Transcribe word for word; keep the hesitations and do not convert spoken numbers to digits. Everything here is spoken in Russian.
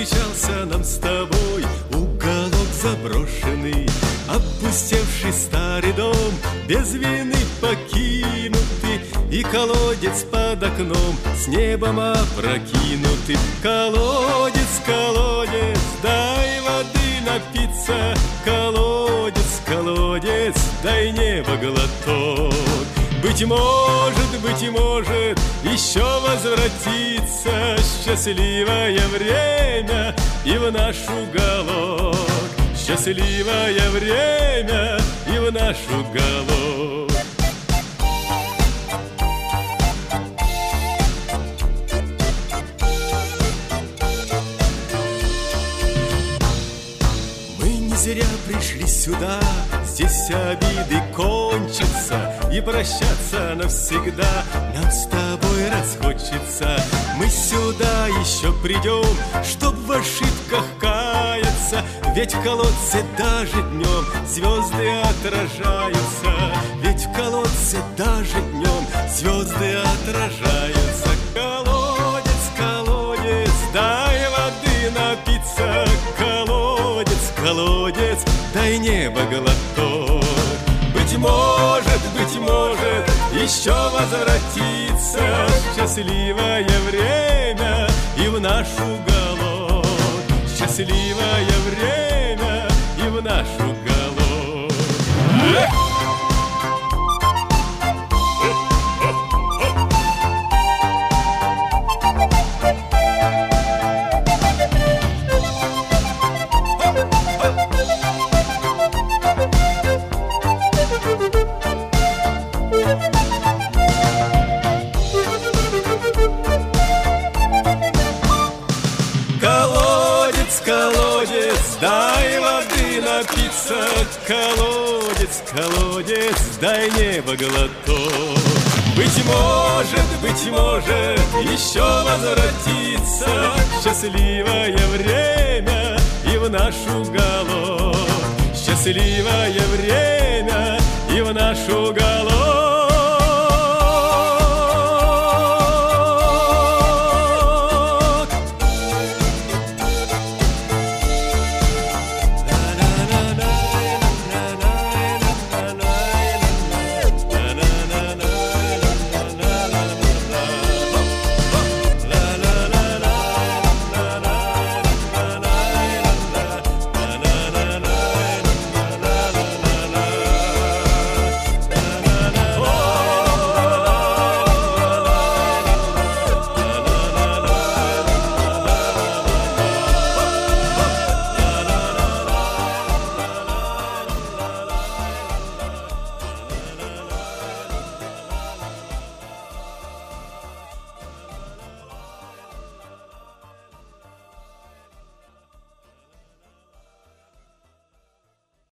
повстречался нам с тобой уголок заброшенный, опустевший старый дом, без вины покинутый, и колодец под окном с небом опрокинутый. Колодец, колодец, дай воды напиться, колодец, колодец, дай небо глоток. Быть может, быть может, еще возвратится счастливое время и в наш уголок. Счастливое время и в наш уголок. Мы не зря пришли сюда, здесь обиды кончатся, и прощаться навсегда нам с тобой расхочется. Мы сюда еще придем, чтоб в ошибках каяться, ведь в колодце даже днем звезды отражаются. Ведь в колодце даже днем звезды отражаются. Колодец, колодец, дай воды напиться, колодец, колодец, дай небо глоток. Быть может, быть может, еще возвратится счастливое время и в наш уголок. Счастливое время и в наш уголок. Дай воды напиться, колодец, колодец, дай небо глоток. Быть может, быть может, еще возвратится счастливое время и в наш уголок. Счастливое время и в наш уголок.